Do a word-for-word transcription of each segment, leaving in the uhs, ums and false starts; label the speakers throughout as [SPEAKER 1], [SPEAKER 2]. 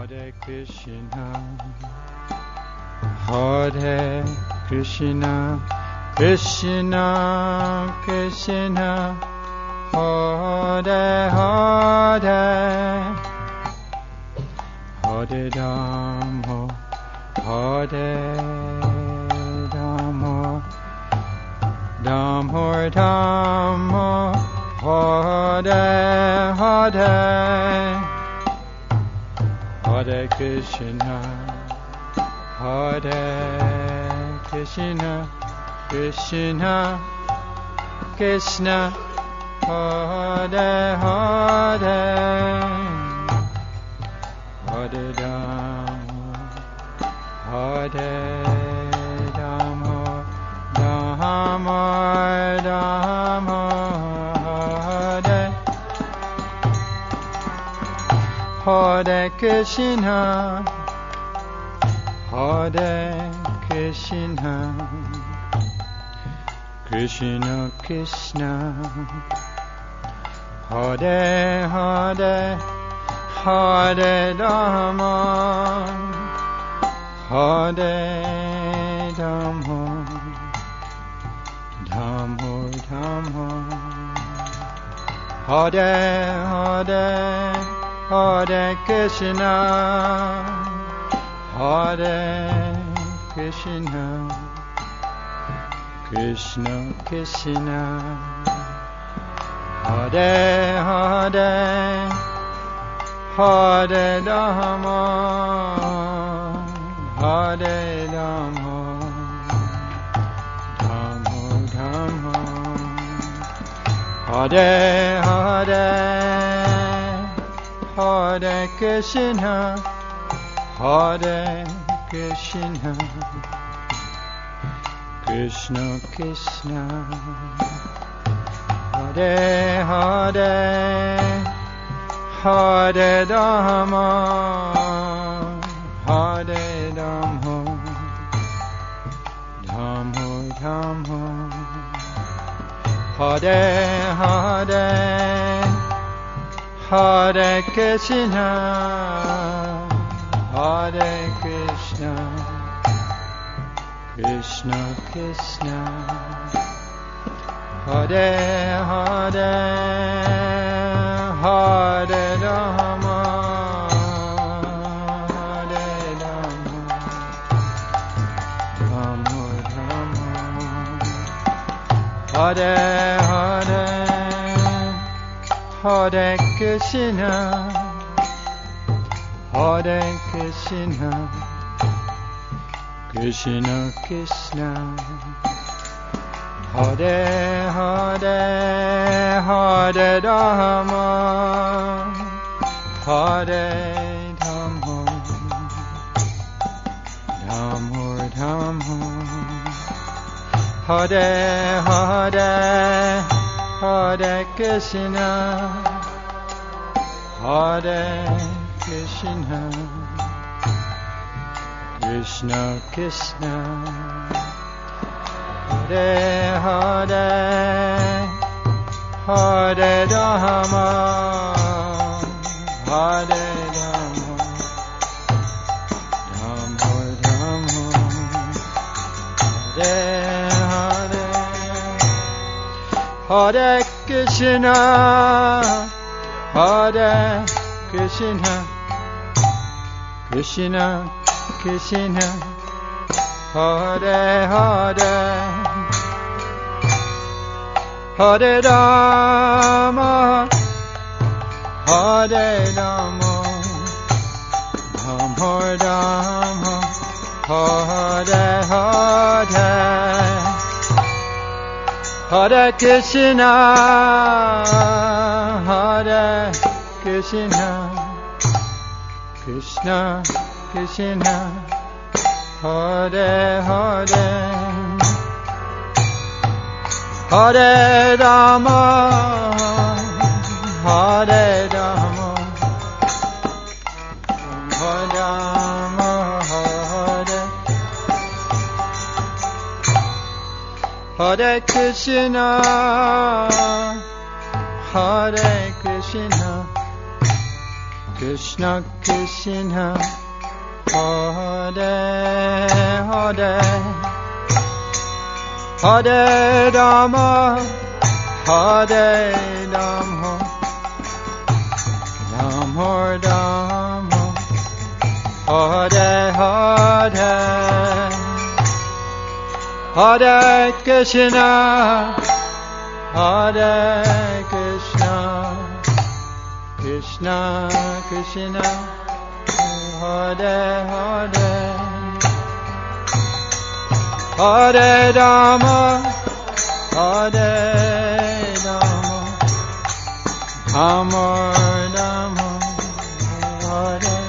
[SPEAKER 1] Hare Krishna, Hare Krishna, Krishna Krishna, Hare Hare, Hare Rama, Hare Rama, Rama Rama, Hare Hare, Hare Krishna, Hare Krishna, Krishna Krishna, Hare Hare, Hare Rama, Hare Rama, Rama Rama, Hare Hare Krishna, Hare Krishna, Krishna Krishna, Hare Hare, Hare Rama, Hare Rama, Rama Rama, Hare Hare, Hare Krishna, Hare Krishna, Krishna Krishna, Hare Hare, Hare Rama, Hare Rama, Rama Rama, Hare Hare, Hare Krishna, Hare Krishna, Krishna Krishna, Hare Hare, Hare Rama, Hare Rama, Rama Rama, Hare Hare, Hare Krishna, Hare Krishna, Krishna Krishna, Hare Hare, Hare Rama, Hare Rama, Rama Rama, Hare Hare, Hare Krishna, Hare Krishna, Krishna Krishna, Hare Hare, Hare Rama, Hare Rama, Rama Rama, Hare Hare, Hare Krishna, Hare Krishna, Krishna Krishna, Hare Hare, Hare Rama, Hare Rama, Rama Rama, Hare Hare, Hare Krishna, Hare Krishna, Krishna Krishna, Hare Hare, Hare Rama, Hare Rama, Rama Rama, Hare Hare, Hare Krishna, Hare Krishna, Krishna Krishna, Hare Hare, Hare Rama, Hare Rama, Hare Rama, Hare, Hare Krishna, Hare Krishna, Krishna Krishna Hare Hare Hare Rama Hare Rama Rama Rama Hare Hare Hare Krishna Hare Krishna Krishna Krishna Hare Hare Hare Rama Hare Rama Rama Rama Hare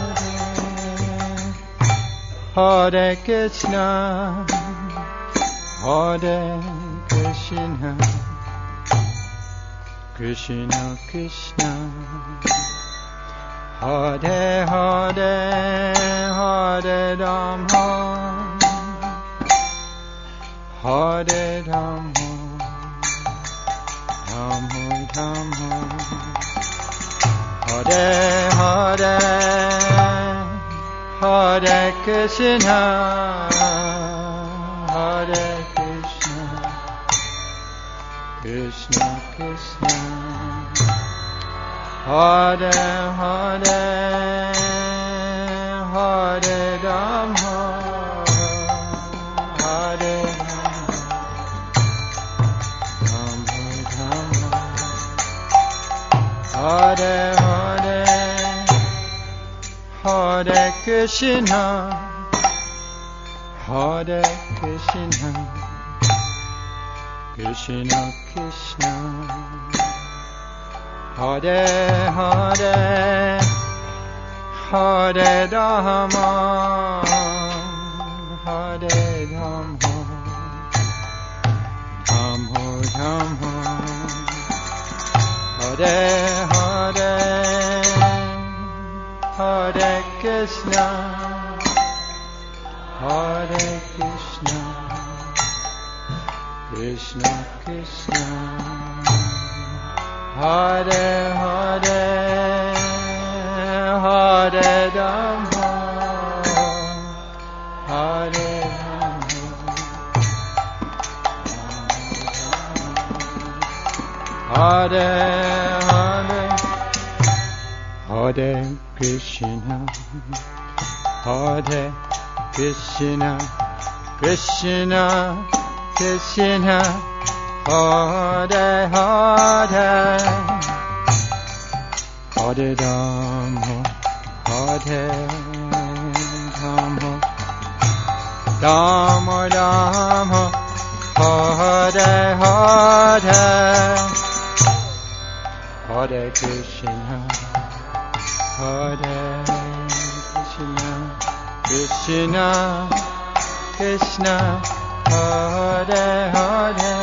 [SPEAKER 1] Hare Hare Krishna Hare Krishna Krishna Krishna Hare Hare Hare Rama Hare Rama Rama Rama Hare Hare Hare Krishna Hare Krishna Krishna Krishna Hare Hare Hare Rama Hare Hare Hare Hare Krishna Hare Krishna Krishna Krishna Hare Hare Hare Rama Hare Rama Rama Rama Hare Hare Hare Krishna Hare Krishna Krishna Krishna Hare Hare Hare Rama Hare Rama Hare Hare Hare Krishna Hare Krishna Krishna Krishna Hare Hare Hare Rama Hare Rama Rama Rama Hare Hare Hare Krishna Hare Krishna Krishna Krishna Hare Hare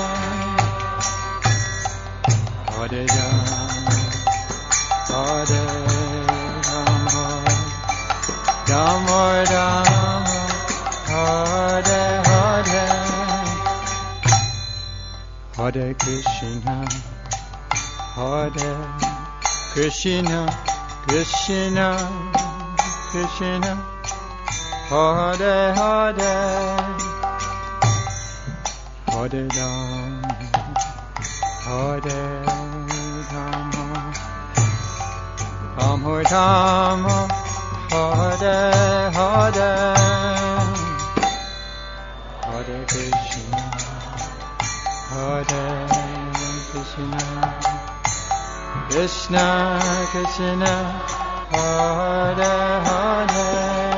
[SPEAKER 1] Hare Rama Hare Rama Rama Rama Hare Hare Hare Krishna Hare Krishna Krishna Krishna Hare Hare Hare Rama Hare Rama Rama Rama Hare Hare Hare Krishna Hare Krishna Krishna Krishna Hare Hare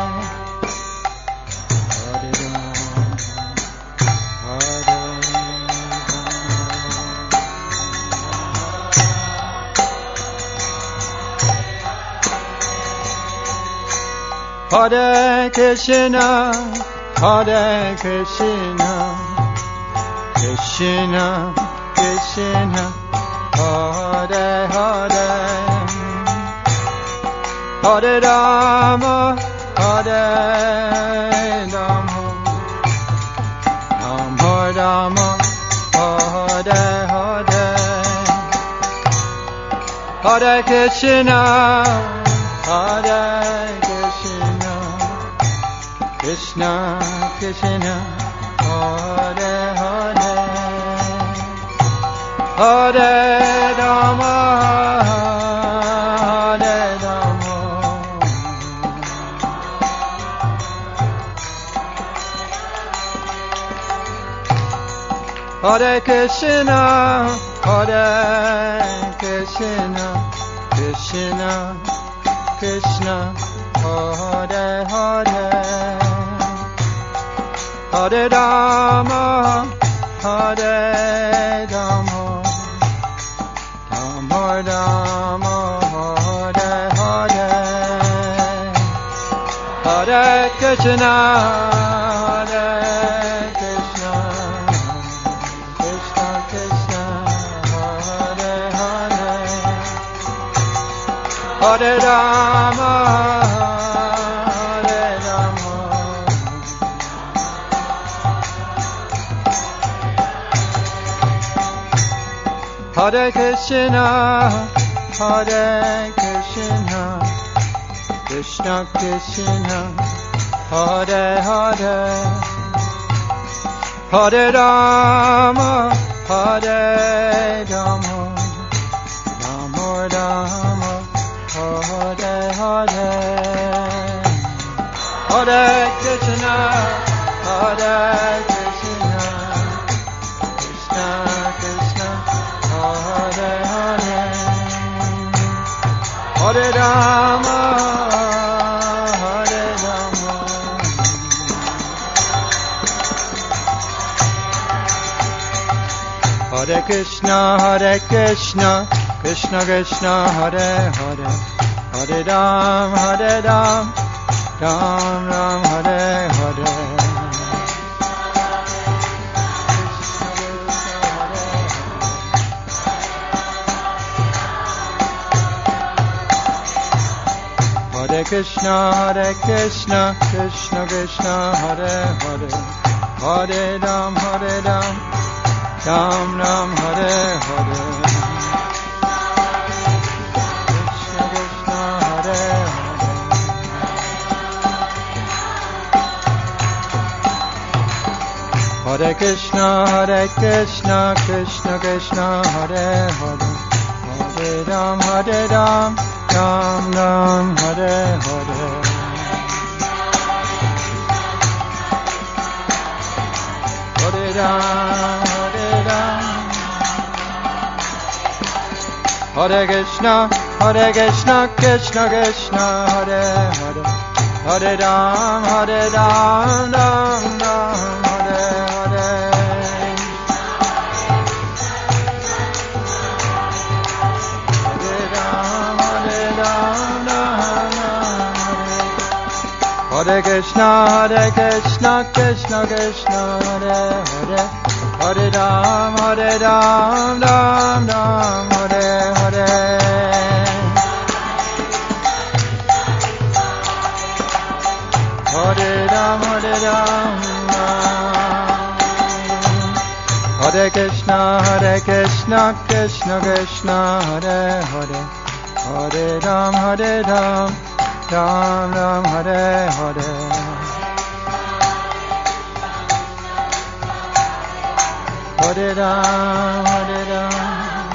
[SPEAKER 1] Hare Krishna, Hare Krishna, Krishna, Krishna, Hare Hare, Hare Rama, Hare Rama, Rama Rama, Hare Hare, Hare Krishna, Hare Krishna, Krishna Krishna, Hare Hare, Hare Rama, Hare Rama, Hare Krishna, Hare Krishna, Krishna Krishna, Hare Hare, Hare Rama, Hare Rama, Rama Rama, Hare Hare, Hare Krishna, Hare Krishna, Krishna Krishna, Hare Hare, Hare Rama, Hare Rama, Hare Krishna, Hare Krishna, Krishna Krishna, Hare Hare, Hare Rama, Hare Rama, Rama Rama, Hare Hare, Hare Krishna, Hare Krishna, Krishna Krishna, Hare Hare, Hare Rama, Hare Rama, Hare Krishna, Hare Krishna, Krishna Krishna, Hare Hare, Hare Ram, Hare Ram, Ram Ram, Hare Hare, Hare Krishna, Hare Krishna, Krishna Krishna, Hare Hare, Hare Ram, Hare Ram, Ram Ram, Hare Hare, Hare Krishna, Hare Krishna, Krishna Krishna, Hare Hare, Hare Ram, Hare Ram, Ram Ram, Hare Hare, Hare Ram, Hare Ram, Hare Krishna, Hare Krishna, Krishna Krishna, Hare Hare, Hare Ram, Hare Ram, Ram Ram, Hare Hare, Hare Krishna, Hare Krishna, Krishna Krishna, Hare Hare, Hare Ram, Hare Ram, Ram Ram, Hare Hare, Hare Ram, Hare Ram, Hare Krishna, Hare Krishna, Krishna Krishna, Hare Hare, Hare Ram, Hare Ram, Ram Ram, Hare Hare, Hare Ram, Hare Ram,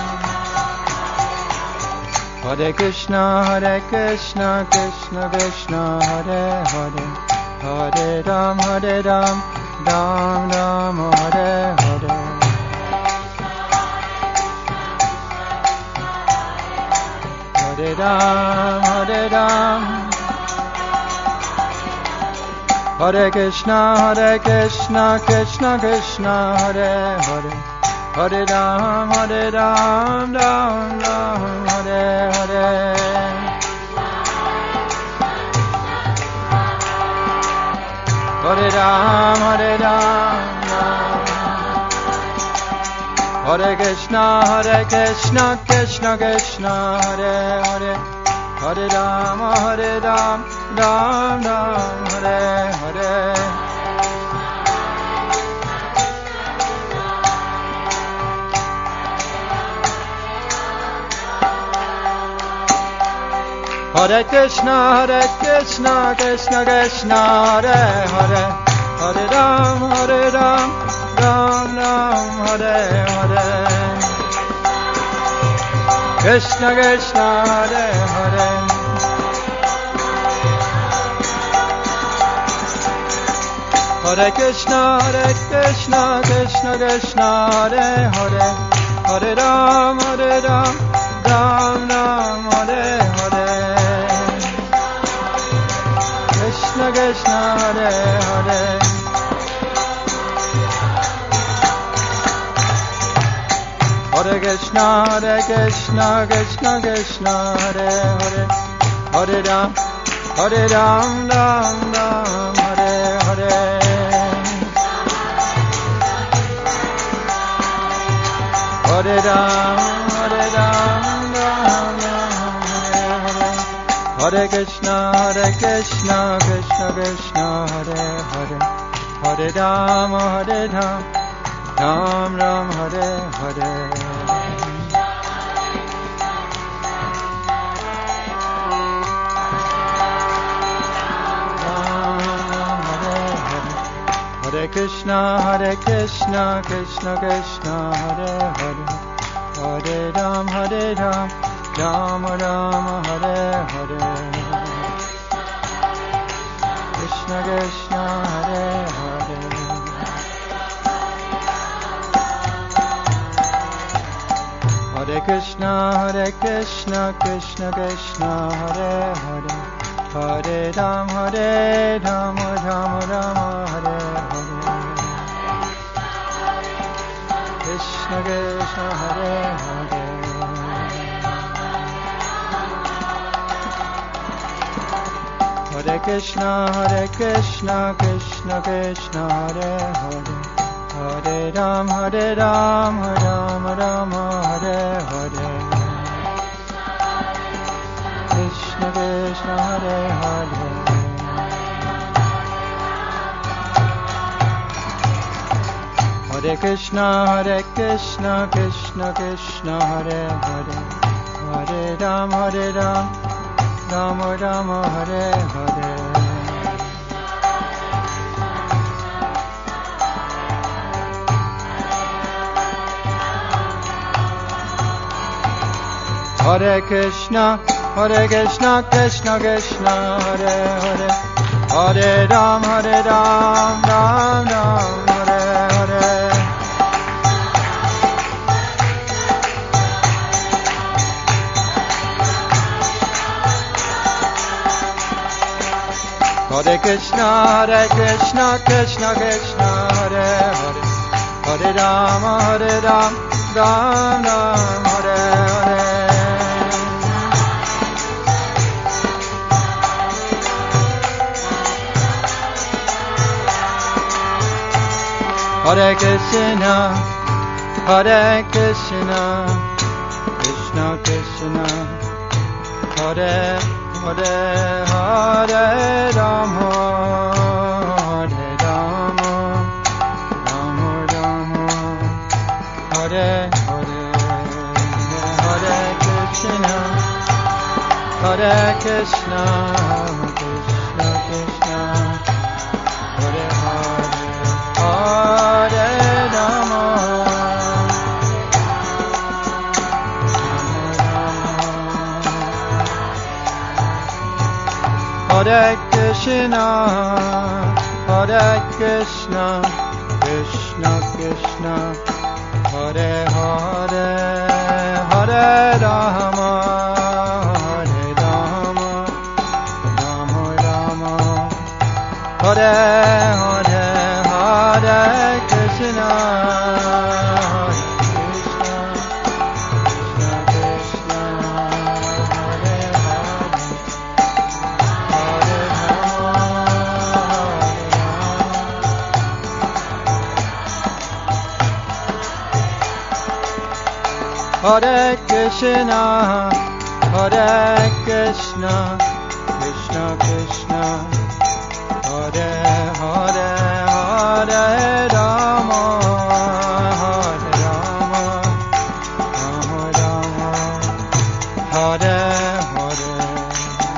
[SPEAKER 1] Hare Krishna, Hare Krishna, Krishna Krishna, Hare Hare, Hare Ram, Hare Ram, Ram Ram, Hare Hare, Hare Ram, Hare Ram, Hare Krishna, Hare Krishna, Krishna Krishna, Hare Hare, Hare Ram, Hare Ram, Ram Ram, Hare Hare, Hare Ram, Hare Ram, Hare Krishna, Hare Krishna, Krishna Krishna, Hare Hare, Hare Ram, Hare Ram, Ram Ram, Hare Hare, Hare Krishna, Hare Krishna, Krishna Krishna, Hare Hare, Hare Ram, Hare Ram, Ram Ram, Hare Hare, Krishna Krishna, Hare Hare, Hare Krishna, Hare Krishna, Krishna Krishna, Hare Hare, Hare Ram, Hare Ram, Ram Ram, Hare Hare, Krishna Krishna, Hare Hare, Hare Krishna, Hare Krishna, Krishna Krishna, Hare Hare, Hare Ram, Hare Ram, Ram Ram, Hare Hare, Hare Ram, Hare Ram, Ram Ram, Hare Hare, Hare Krishna, Hare Krishna, Krishna Krishna, Hare Hare, Hare Ram, Hare Ram, Ram Ram, Hare Hare, Hare Krishna, Hare Krishna, Krishna Krishna, Hare Hare, Hare Ram, Hare Ram, Ram Ram, Hare Hare, Krishna Krishna, Hare Hare, Hare Krishna, Hare Krishna, Krishna Krishna, Hare Hare, Hare Ram, Hare Ram, Ram Ram, Hare Hare, Krishna Krishna, Hare Hare, Hare Krishna, Hare Krishna, Krishna Krishna, Hare Hare, Hare Ram, Hare Ram, Ram Ram, Hare Hare, Krishna Krishna, Hare Hare, Hare Krishna, Hare Krishna, Krishna Krishna, Hare Hare, Hare Ram, Hare Ram, Ram Ram, Hare Hare, Hare Krishna, Hare Krishna, Krishna Krishna, Hare Hare, Hare Ram, Hare Ram, Ram Ram, Hare Hare, Hare Krishna, Hare Krishna, Krishna Krishna, Hare Hare, Hare Ram, Hare Ram, Ram Ram, Hare Hare, Hare Krishna, Hare Krishna, Krishna Krishna, Hare Hare, Hare Rama, Hare Rama, Rama Rama, Hare Hare, Hare Krishna, Hare Krishna, Krishna Krishna, Hare Hare, Hare Rama, Hare Krishna, Hare Krishna, Krishna Krishna, Hare Hare, Hare Rama, Hare Rama, Rama Rama, Hare Hare, Hare Krishna, Hare Krishna, Hare Krishna, Krishna Krishna, Hare Hare, Hare Rama, Hare Rama, Rama Rama, Hare Hare,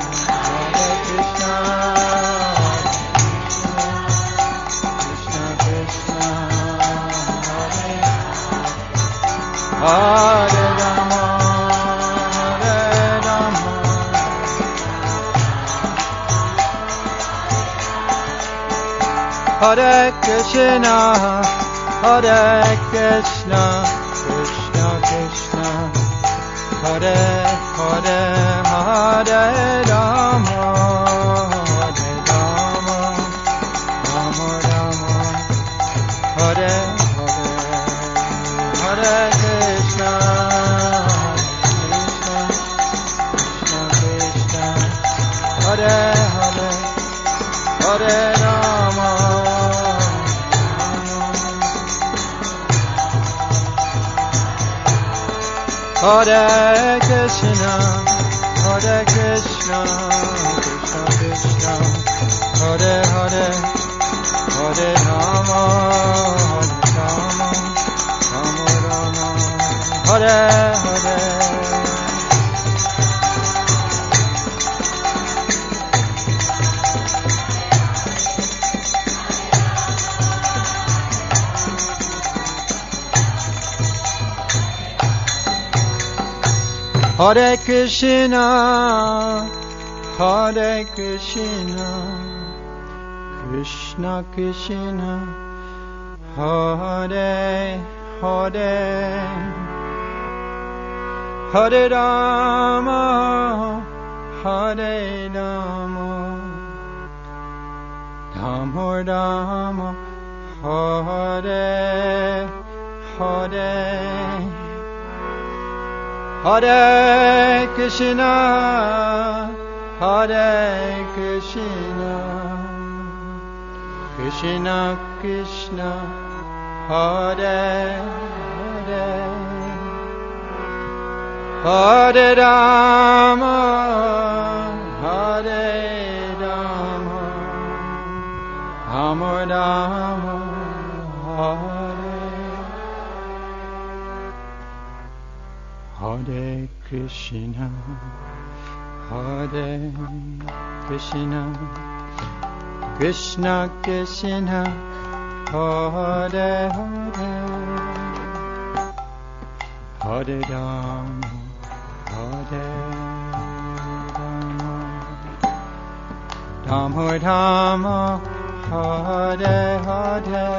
[SPEAKER 1] Hare Krishna, Hare Krishna, Krishna Krishna, Hare Hare, Hare Rama, Hare Rama, Rama Rama, Hare Hare, Hare Krishna, Krishna Krishna, Hare Hare, Hare Rama. Hare Krishna, Hare Krishna, Krishna Krishna, Hare Hare, Hare Rama, Hare Rama, Rama Rama, Hare Hare. Hare Krishna, Hare Krishna, Krishna Krishna, Hare Hare, Hare Rama, Hare Rama, Rama Rama, Hare Hare. Hare Krishna, Hare Krishna, Krishna Krishna, Hare Hare, Hare Rama, Hare Rama, Rama Rama, Hare Hare Krishna, Hare Krishna, Krishna Krishna, Hare Hare, Hare Rama, Hare Rama, Rama Rama, Hare Hare,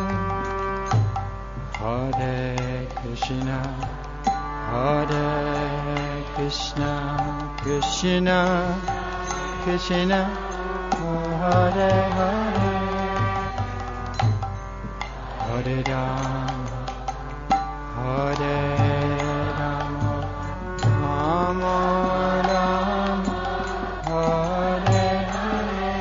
[SPEAKER 1] Hare Krishna, Hare Krishna, Krishna Krishna, Hare Hare, Hare Rama, Hare Rama, Rama Rama, Hare Hare,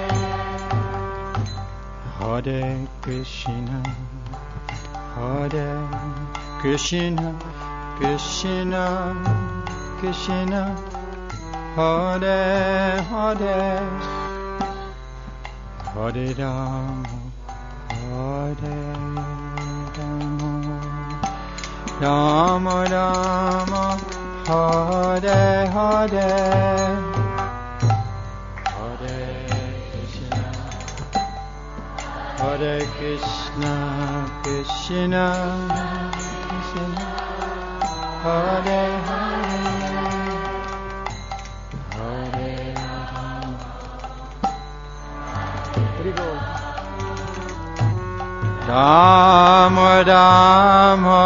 [SPEAKER 1] Hare Krishna, Hare Krishna, Krishna Krishna, Hare Hare, Hare Rama, Hare Rama, Rama Rama, Hare Hare, Hare Krishna, Hare Krishna, Krishna Krishna, Hare Hare, Hare Rama. Rama Rama,